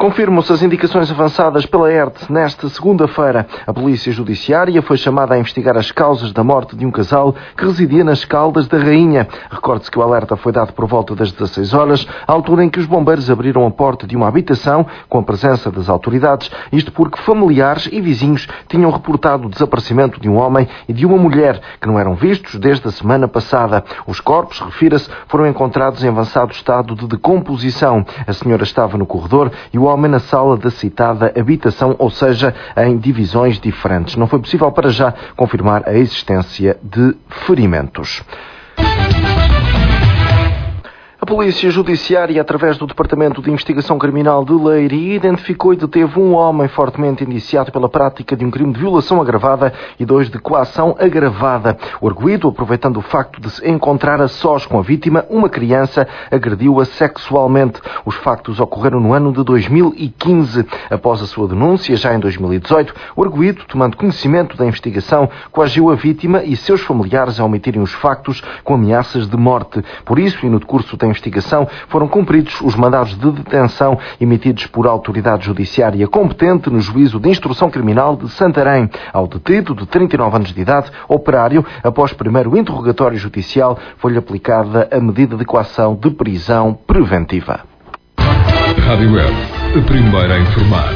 Confirmam-se as indicações avançadas pela ERT nesta segunda-feira. A Polícia Judiciária foi chamada a investigar as causas da morte de um casal que residia nas Caldas da Rainha. Recorde-se que o alerta foi dado por volta das 16 horas, à altura em que os bombeiros abriram a porta de uma habitação com a presença das autoridades, isto porque familiares e vizinhos tinham reportado o desaparecimento de um homem e de uma mulher que não eram vistos desde a semana passada. Os corpos, refira-se, foram encontrados em avançado estado de decomposição. A senhora estava no corredor e o homem na sala da citada habitação, ou seja, em divisões diferentes. Não foi possível para já confirmar a existência de ferimentos. A Polícia Judiciária, através do Departamento de Investigação Criminal de Leiria, identificou e deteve um homem fortemente indiciado pela prática de um crime de violação agravada e 2 de coação agravada. O arguido, aproveitando o facto de se encontrar a sós com a vítima, uma criança, agrediu-a sexualmente. Os factos ocorreram no ano de 2015. Após a sua denúncia, já em 2018, o arguido, tomando conhecimento da investigação, coagiu a vítima e seus familiares a omitirem os factos com ameaças de morte. Por isso, e no decurso da investigação, foram cumpridos os mandados de detenção emitidos por autoridade judiciária competente no Juízo de Instrução Criminal de Santarém. Ao detido, de 39 anos de idade, operário, após primeiro interrogatório judicial, foi-lhe aplicada a medida de coação de prisão preventiva. Rádio Web, a primeira a informar.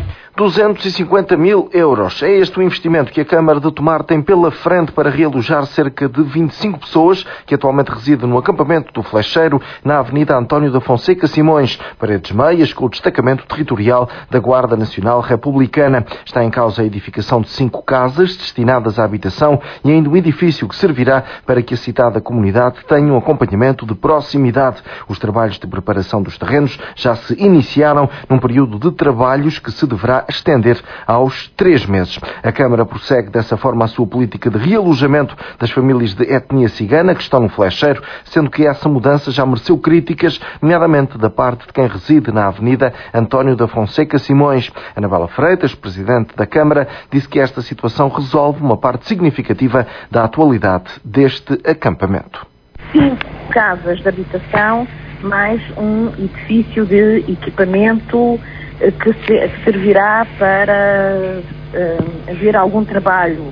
250 mil euros. É este o investimento que a Câmara de Tomar tem pela frente para realojar cerca de 25 pessoas que atualmente residem no acampamento do Flecheiro, na Avenida António da Fonseca Simões, Paredes Meias, com o destacamento territorial da Guarda Nacional Republicana. Está em causa a edificação de 5 casas destinadas à habitação e ainda um edifício que servirá para que a citada comunidade tenha um acompanhamento de proximidade. Os trabalhos de preparação dos terrenos já se iniciaram num período de trabalhos que se deverá estender aos 3 meses. A Câmara prossegue dessa forma a sua política de realojamento das famílias de etnia cigana que estão no Flecheiro, sendo que essa mudança já mereceu críticas, nomeadamente da parte de quem reside na Avenida António da Fonseca Simões. Anabela Freitas, presidente da Câmara, disse que esta situação resolve uma parte significativa da atualidade deste acampamento. 5 casas de habitação, mais um edifício de equipamento que servirá para haver algum trabalho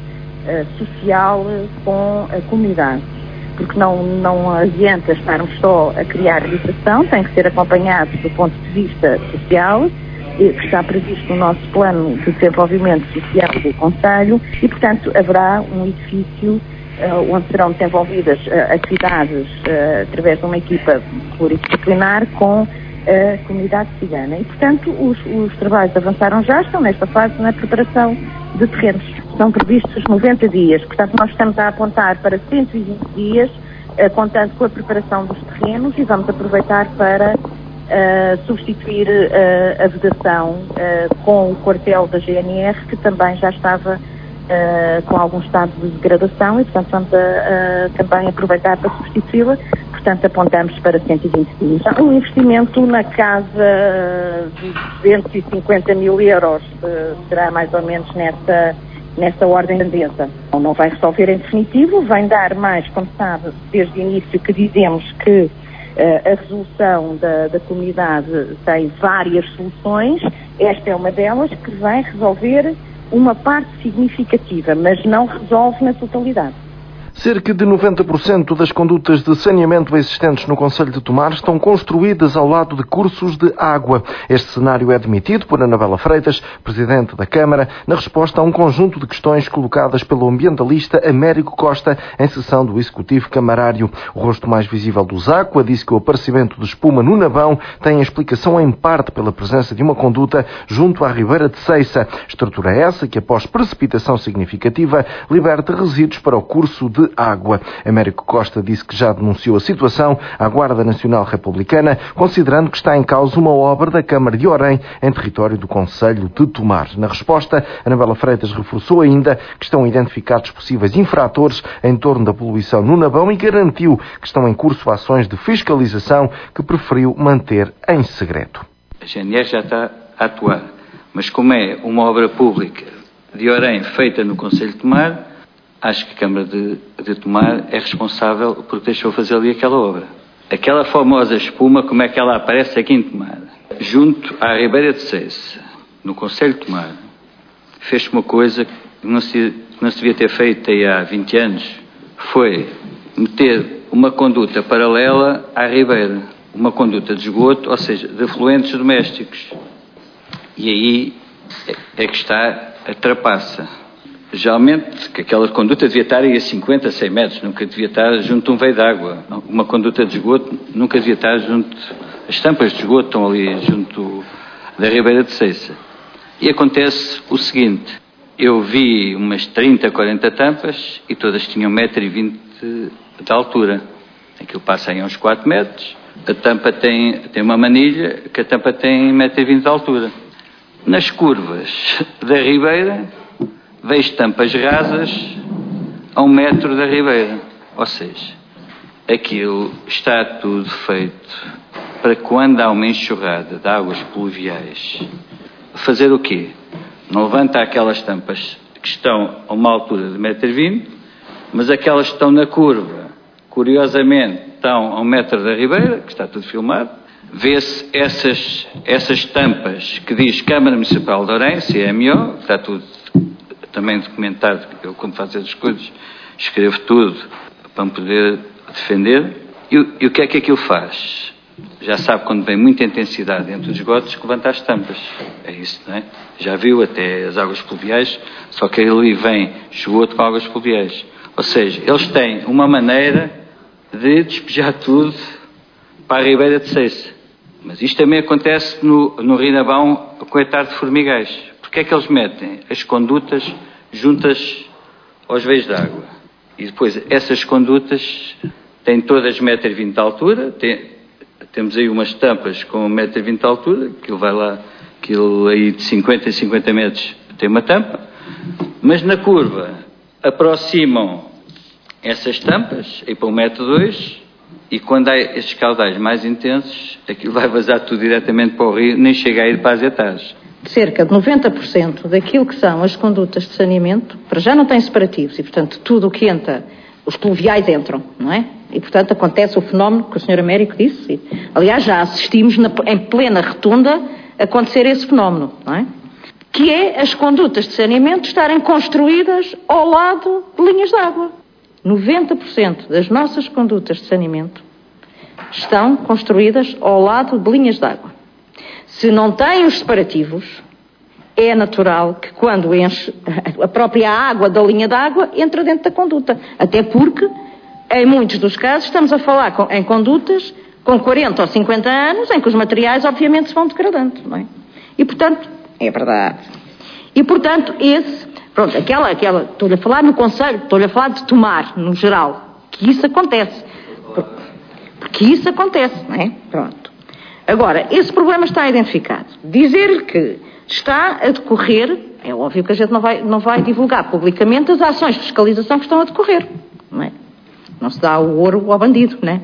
social com a comunidade. Porque não adianta estarmos só a criar habitação, tem que ser acompanhado do ponto de vista social, que está previsto no nosso plano de desenvolvimento social do Conselho, e, portanto, haverá um edifício onde serão desenvolvidas atividades através de uma equipa pluridisciplinar com a comunidade cigana. E, portanto, os trabalhos avançaram já, estão nesta fase na preparação de terrenos. São previstos 90 dias, portanto, nós estamos a apontar para 120 dias, contando com a preparação dos terrenos, e vamos aproveitar para substituir a vedação com o quartel da GNR, que também já estava com algum estado de degradação, e, portanto, vamos também aproveitar para substituí-la. Portanto, apontamos para 120 dias. Um investimento na casa de 250 mil euros será mais ou menos nessa ordem de grandeza. Não vai resolver em definitivo, vem dar mais, como sabe, desde o início que dizemos que a resolução da comunidade tem várias soluções. Esta é uma delas que vai resolver uma parte significativa, mas não resolve na totalidade. Cerca de 90% das condutas de saneamento existentes no Concelho de Tomar estão construídas ao lado de cursos de água. Este cenário é admitido por Anabela Freitas, presidente da Câmara, na resposta a um conjunto de questões colocadas pelo ambientalista Américo Costa em sessão do Executivo Camarário. O rosto mais visível do Zacua disse que o aparecimento de espuma no Nabão tem explicação em parte pela presença de uma conduta junto à Ribeira de Ceiça. Estrutura essa que, após precipitação significativa, liberta resíduos para o curso de água. Américo Costa disse que já denunciou a situação à Guarda Nacional Republicana, considerando que está em causa uma obra da Câmara de Orém em território do Concelho de Tomar. Na resposta, Anabela Freitas reforçou ainda que estão identificados possíveis infratores em torno da poluição no Nabão e garantiu que estão em curso ações de fiscalização que preferiu manter em segredo. A GNR já está a atuar, mas como é uma obra pública de Orém feita no Concelho de Tomar, acho que a Câmara de Tomar é responsável porque deixou fazer ali aquela obra. Aquela famosa espuma, como é que ela aparece aqui em Tomar? junto à Ribeira de Seiça, no concelho de Tomar, fez uma coisa que não se devia ter feito aí há 20 anos, foi meter uma conduta paralela à ribeira, uma conduta de esgoto, ou seja, de efluentes domésticos. E aí é que está a trapaça. Geralmente, que aquela conduta devia estar aí a 50, 100 metros, nunca devia estar junto a um veio de água. Uma conduta de esgoto nunca devia estar junto... As tampas de esgoto estão ali junto da Ribeira de Seiça. E acontece o seguinte, eu vi umas 30, 40 tampas e todas tinham 1,20 m de altura. Aquilo passa aí a uns 4 metros, a tampa tem uma manilha, que a tampa tem 1,20 m de altura. Nas curvas da Ribeira, vejo tampas rasas a 1 metro da Ribeira. Ou seja, aquilo está tudo feito para quando há uma enxurrada de águas pluviais, fazer o quê? Não levanta aquelas tampas que estão a uma altura de 1,20 m, mas aquelas que estão na curva, curiosamente, estão a 1 metro da Ribeira, que está tudo filmado. Vê-se essas tampas que diz Câmara Municipal de Orem, CMO, está tudo também documentado. Eu, quando faço essas coisas, escrevo tudo para me poder defender. E o que é que aquilo faz? Já sabe, quando vem muita intensidade entre os esgotos, que levanta as tampas. É isso, não é? Já viu até as águas pluviais, só que ali vem esgoto com águas pluviais. Ou seja, eles têm uma maneira de despejar tudo para a Ribeira de Seiça. Mas isto também acontece no Rinabão com a Etar de Formigais. Porque é que eles metem as condutas juntas aos veios de água? E depois essas condutas têm todas 1,20 m de altura, temos aí umas tampas com 1,20 m de altura, aquilo vai lá, aquilo aí de 50 em 50 metros tem uma tampa, mas na curva aproximam essas tampas, aí para 1,2 m, e quando há estes caudais mais intensos, aquilo vai vazar tudo diretamente para o rio, nem chega a ir para as etares. Cerca de 90% daquilo que são as condutas de saneamento, para já não tem separativos, e portanto tudo o que entra, os pluviais entram, não é? E portanto acontece o fenómeno que o Sr. Américo disse. Aliás, já assistimos em plena rotunda a acontecer esse fenómeno, não é? Que é as condutas de saneamento estarem construídas ao lado de linhas de água. 90% das nossas condutas de saneamento estão construídas ao lado de linhas de água. Se não têm os separativos, é natural que quando enche a própria água da linha de água, entra dentro da conduta. Até porque, em muitos dos casos, estamos a falar em condutas com 40 ou 50 anos, em que os materiais, obviamente, se vão degradando, não é? E, portanto, é verdade. E, portanto, pronto, estou-lhe a falar no concelho, estou-lhe a falar de Tomar, no geral, que isso acontece. Porque isso acontece, não é? Pronto. Agora, esse problema está identificado. Dizer-lhe que está a decorrer, é óbvio que a gente não vai divulgar publicamente as ações de fiscalização que estão a decorrer, não é? Não se dá o ouro ao bandido, não é?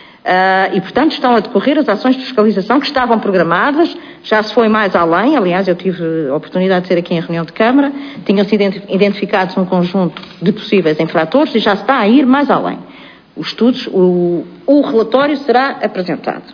E, portanto, estão a decorrer as ações de fiscalização que estavam programadas, já se foi mais além, aliás, eu tive a oportunidade de ser aqui em reunião de Câmara, tinham-se identificados um conjunto de possíveis infratores e já se está a ir mais além. Os estudos, o relatório será apresentado.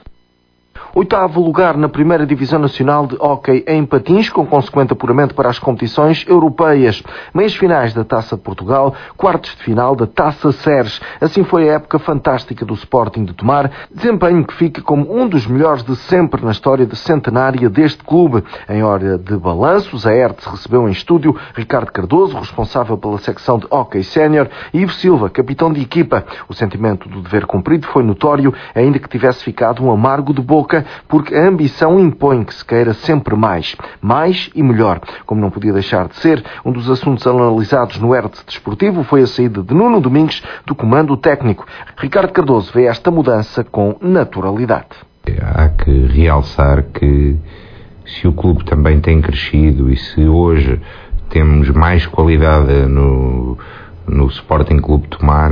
8º lugar na primeira Divisão Nacional de Hóquei em Patins, com consequente apuramento para as competições europeias. Meias finais da Taça de Portugal, quartos de final da Taça Ceres. Assim foi a época fantástica do Sporting de Tomar, desempenho que fica como um dos melhores de sempre na história centenária deste clube. Em hora de balanços, a ERTS recebeu em estúdio Ricardo Cardoso, responsável pela secção de Hóquei Sénior, e Ivo Silva, capitão de equipa. O sentimento do dever cumprido foi notório, ainda que tivesse ficado um amargo de boca, porque a ambição impõe que se queira sempre mais e melhor. Como não podia deixar de ser, um dos assuntos analisados no ERTS desportivo foi a saída de Nuno Domingues do comando técnico. Ricardo Cardoso vê esta mudança com naturalidade. Há que realçar que se o clube também tem crescido e se hoje temos mais qualidade no Sporting Clube de Tomar,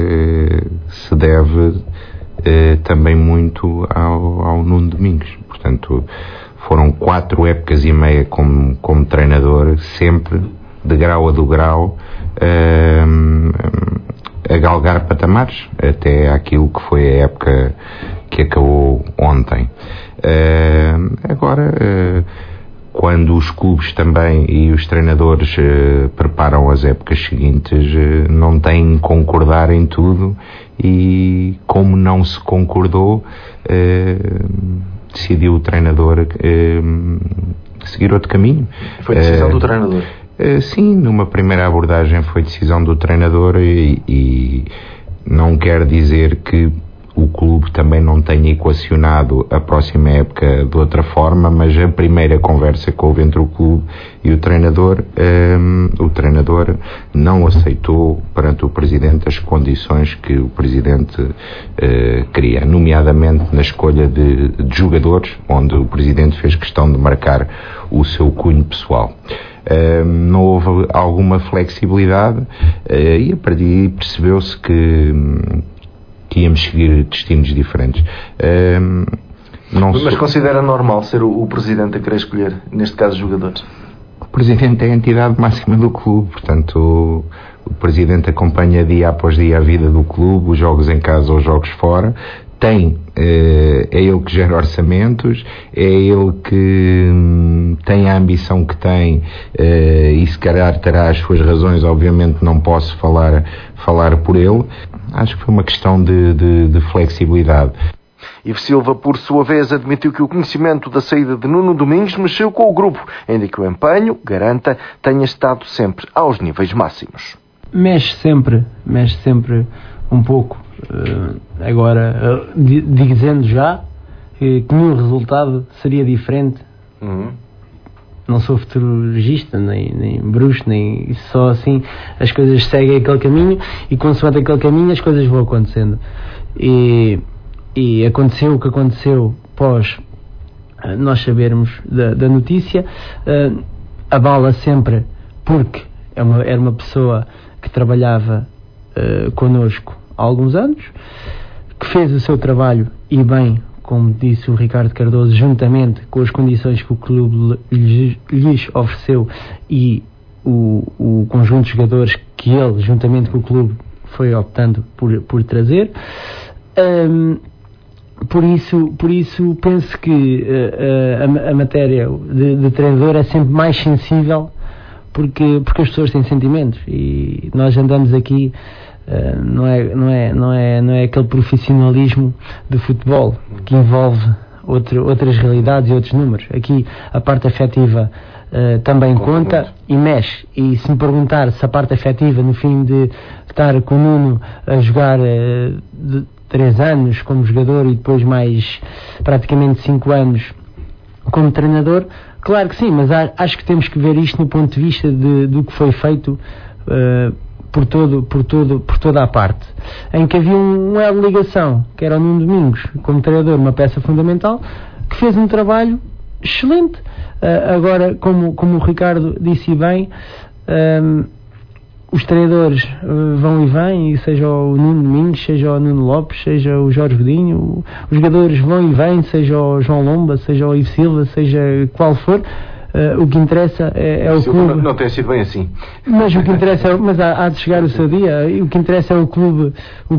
se deve também muito ao Nuno Domingues. Portanto, foram 4 épocas e meia como treinador, sempre de grau a degrau, a galgar patamares até aquilo que foi a época que acabou ontem. Agora, quando os clubes também e os treinadores preparam as épocas seguintes, não têm que concordar em tudo, e como não se concordou, decidiu o treinador seguir outro caminho. Foi decisão do treinador? Sim, numa primeira abordagem foi decisão do treinador, e não quer dizer que o clube também não tenha equacionado a próxima época de outra forma, mas a primeira conversa que houve entre o clube e o treinador não aceitou perante o Presidente as condições que o Presidente queria, nomeadamente na escolha de jogadores, onde o Presidente fez questão de marcar o seu cunho pessoal. Não houve alguma flexibilidade, e a partir daí percebeu-se que íamos seguir destinos diferentes. Mas considera normal ser o Presidente a querer escolher, neste caso, jogadores? O Presidente é a entidade máxima do clube, portanto o Presidente acompanha dia após dia a vida do clube, os jogos em casa ou os jogos fora. É ele que gera orçamentos, é ele que tem a ambição que tem, e se calhar terá as suas razões, obviamente não posso falar por ele. Acho que foi uma questão de flexibilidade. Ivo Silva, por sua vez, admitiu que o conhecimento da saída de Nuno Domingos mexeu com o grupo, ainda que o empenho, garanta, tenha estado sempre aos níveis máximos. Mexe sempre um pouco. Agora, dizendo já que nenhum resultado seria diferente. Não sou futurologista, nem bruxo, nem só assim. As coisas seguem aquele caminho, e consoante aquele caminho as coisas vão acontecendo. E aconteceu o que aconteceu pós nós sabermos da notícia. Abala sempre, porque era uma pessoa que trabalhava connosco há alguns anos, que fez o seu trabalho, e bem, como disse o Ricardo Cardoso, juntamente com as condições que o clube lhes ofereceu e o conjunto de jogadores que ele, juntamente com o clube, foi optando por trazer. Por isso penso que a matéria de treinador é sempre mais sensível, porque as pessoas têm sentimentos, e nós andamos aqui. Não é aquele profissionalismo de futebol que envolve outras realidades e outros números. Aqui a parte afetiva também conta e mexe. E se me perguntar se a parte afetiva, no fim de estar com o Nuno a jogar 3 anos como jogador e depois mais praticamente 5 anos como treinador, claro que sim, mas acho que temos que ver isto no ponto de vista do que foi feito por toda a parte, em que havia um elo de ligação, que era o Nuno Domingos, como treinador, uma peça fundamental, que fez um trabalho excelente. Agora, como o Ricardo disse bem, os treinadores vão e vêm, e seja o Nuno Domingos, seja o Nuno Lopes, seja o Jorge Godinho, os jogadores vão e vêm, seja o João Lomba, seja o Ivo Silva, seja qual for. O que interessa é o clube. Não tem sido bem assim. Mas o que interessa, mas há de chegar o seu dia. E o que interessa é o clube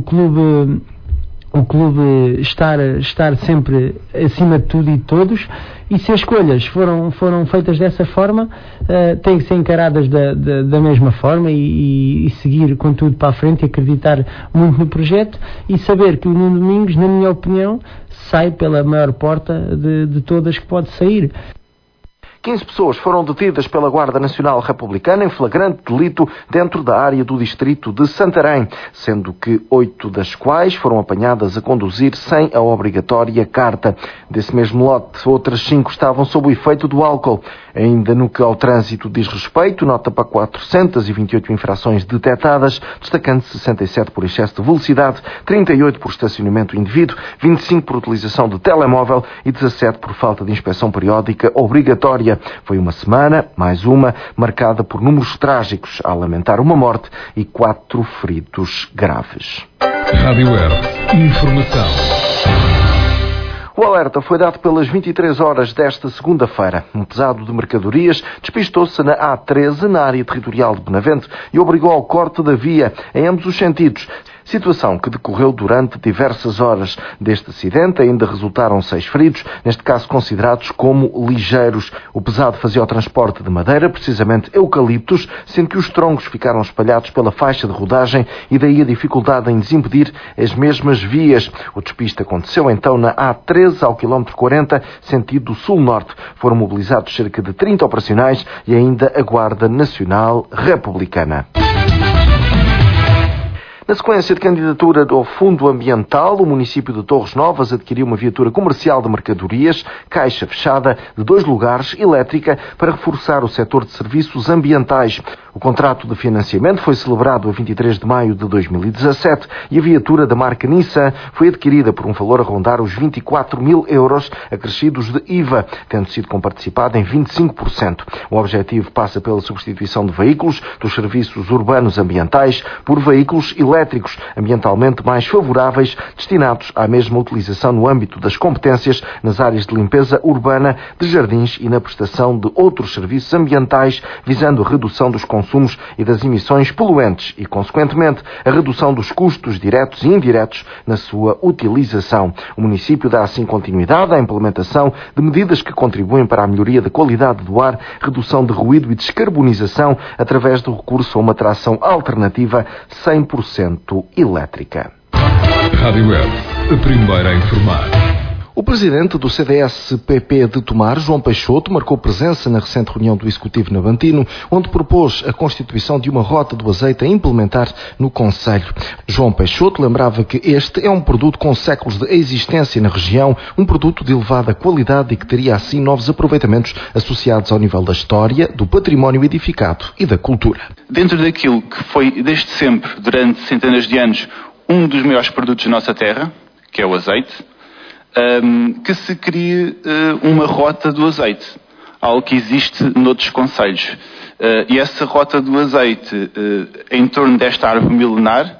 estar sempre acima de tudo e de todos. E se as escolhas foram feitas dessa forma, têm que ser encaradas da mesma forma, e seguir com tudo para a frente, e acreditar muito no projeto, e saber que o Nuno Domingos, na minha opinião, sai pela maior porta de todas que pode sair. 15 pessoas foram detidas pela Guarda Nacional Republicana em flagrante delito dentro da área do distrito de Santarém, sendo que 8 das quais foram apanhadas a conduzir sem a obrigatória carta. Desse mesmo lote, outras 5 estavam sob o efeito do álcool. Ainda no que ao trânsito diz respeito, nota para 428 infrações detectadas, destacando 67 por excesso de velocidade, 38 por estacionamento indevido, 25 por utilização de telemóvel e 17 por falta de inspeção periódica obrigatória. Foi uma semana, mais uma, marcada por números trágicos, a lamentar uma morte e 4 feridos graves. Rádio Web. Informação. O alerta foi dado pelas 23 horas desta segunda-feira. Um pesado de mercadorias despistou-se na A13, na área territorial de Benavente, e obrigou ao corte da via em ambos os sentidos. Situação que decorreu durante diversas horas. Deste acidente ainda resultaram 6 feridos, neste caso considerados como ligeiros. O pesado fazia o transporte de madeira, precisamente eucaliptos, sendo que os troncos ficaram espalhados pela faixa de rodagem e daí a dificuldade em desimpedir as mesmas vias. O despiste aconteceu então na A13 ao quilómetro 40, sentido sul-norte. Foram mobilizados cerca de 30 operacionais e ainda a Guarda Nacional Republicana. Na sequência de candidatura ao Fundo Ambiental, o município de Torres Novas adquiriu uma viatura comercial de mercadorias, caixa fechada, de 2 lugares, elétrica, para reforçar o setor de serviços ambientais. O contrato de financiamento foi celebrado a 23 de maio de 2017 e a viatura da marca Nissan foi adquirida por um valor a rondar os 24 mil euros, acrescidos de IVA, tendo sido comparticipada em 25%. O objetivo passa pela substituição de veículos dos serviços urbanos ambientais por veículos elétricos ambientalmente mais favoráveis, destinados à mesma utilização no âmbito das competências nas áreas de limpeza urbana, de jardins e na prestação de outros serviços ambientais, visando a redução dos consumos e das emissões poluentes e, consequentemente, a redução dos custos diretos e indiretos na sua utilização. O município dá assim continuidade à implementação de medidas que contribuem para a melhoria da qualidade do ar, redução de ruído e descarbonização através do recurso a uma tração alternativa 100% elétrica. Rádio Web, a primeira a informar. O presidente do CDS-PP de Tomar, João Peixoto, marcou presença na recente reunião do Executivo Navantino, onde propôs a constituição de uma rota do azeite a implementar no concelho. João Peixoto lembrava que este é um produto com séculos de existência na região, um produto de elevada qualidade e que teria assim novos aproveitamentos associados ao nível da história, do património edificado e da cultura. Dentro daquilo que foi desde sempre, durante centenas de anos, um dos maiores produtos da nossa terra, que é o azeite, que se crie uma rota do azeite, algo que existe noutros concelhos. E essa rota do azeite, em torno desta árvore milenar,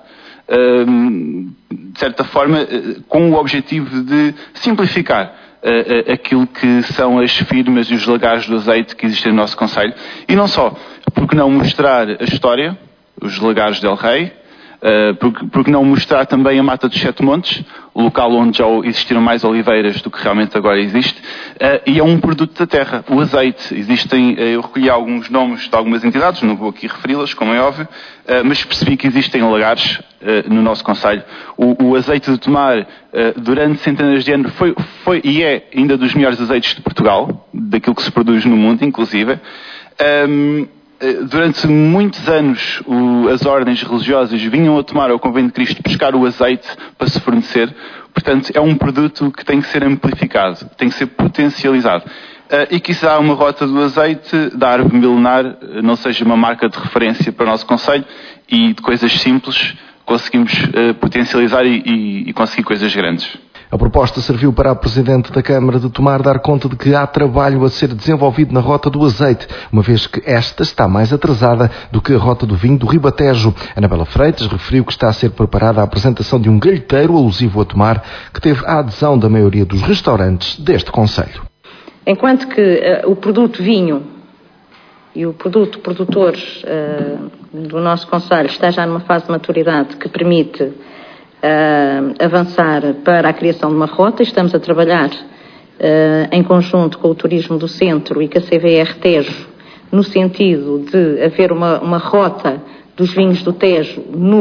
de certa forma, com o objetivo de simplificar aquilo que são as firmas e os lagares do azeite que existem no nosso concelho. E não só, porque não mostrar a história, os lagares del Rei, porque não mostrar também a Mata dos Sete Montes, o local onde já existiram mais oliveiras do que realmente agora existe, e é um produto da terra, o azeite. Eu recolhi alguns nomes de algumas entidades, não vou aqui referi-las, como é óbvio, mas percebi que existem lagares no nosso concelho. O azeite de Tomar, durante centenas de anos, foi e é ainda dos melhores azeites de Portugal, daquilo que se produz no mundo, inclusive. Durante muitos anos as ordens religiosas vinham a Tomar ao Convento de Cristo pescar o azeite para se fornecer. Portanto, é um produto que tem que ser amplificado, tem que ser potencializado. E quizá uma rota do azeite da árvore milenar não seja uma marca de referência para o nosso concelho e de coisas simples conseguimos potencializar e conseguir coisas grandes. A proposta serviu para a Presidente da Câmara de Tomar dar conta de que há trabalho a ser desenvolvido na rota do azeite, uma vez que esta está mais atrasada do que a rota do vinho do Ribatejo. Anabela Freitas referiu que está a ser preparada a apresentação de um galheteiro alusivo a Tomar, que teve a adesão da maioria dos restaurantes deste concelho. Enquanto que o produto vinho e o produto produtores do nosso concelho está já numa fase de maturidade que permite avançar para a criação de uma rota, estamos a trabalhar em conjunto com o Turismo do Centro e com a CVR Tejo, no sentido de haver uma rota dos vinhos do Tejo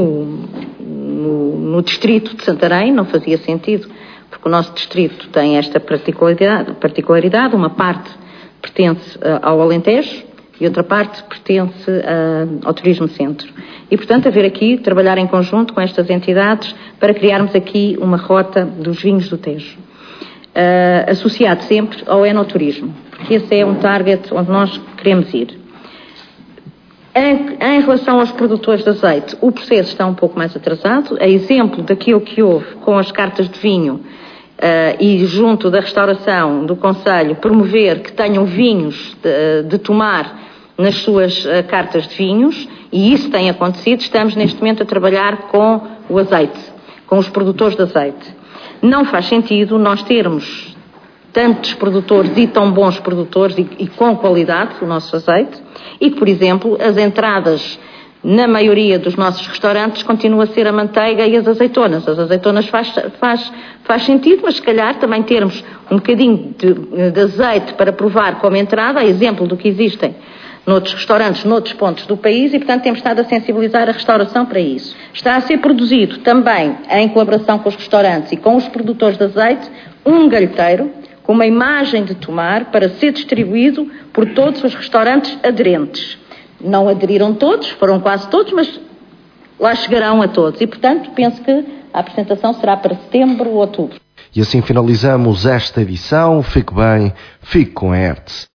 no distrito de Santarém. Não fazia sentido, porque o nosso distrito tem esta particularidade, uma parte pertence ao Alentejo e outra parte pertence ao Turismo Centro. E, portanto, haver aqui, trabalhar em conjunto com estas entidades para criarmos aqui uma rota dos vinhos do Tejo, associado sempre ao enoturismo, porque esse é um target onde nós queremos ir. Em relação aos produtores de azeite, o processo está um pouco mais atrasado, a exemplo daquilo que houve com as cartas de vinho e junto da restauração do concelho, promover que tenham vinhos de Tomar nas suas cartas de vinhos, e isso tem acontecido. Estamos neste momento a trabalhar com o azeite, com os produtores de azeite. não faz sentido nós termos tantos produtores e tão bons produtores e com qualidade o nosso azeite e que, por exemplo, as entradas na maioria dos nossos restaurantes continua a ser a manteiga e as azeitonas. As azeitonas faz sentido, mas se calhar também termos um bocadinho de azeite para provar como entrada, a exemplo do que existem noutros restaurantes, noutros pontos do país, e portanto temos estado a sensibilizar a restauração para isso. Está a ser produzido também, em colaboração com os restaurantes e com os produtores de azeite, um galheteiro com uma imagem de Tomar para ser distribuído por todos os restaurantes aderentes. Não aderiram todos, foram quase todos, mas lá chegarão a todos. E, portanto, penso que a apresentação será para setembro ou outubro. E assim finalizamos esta edição. Fique bem, fique com a Hertz.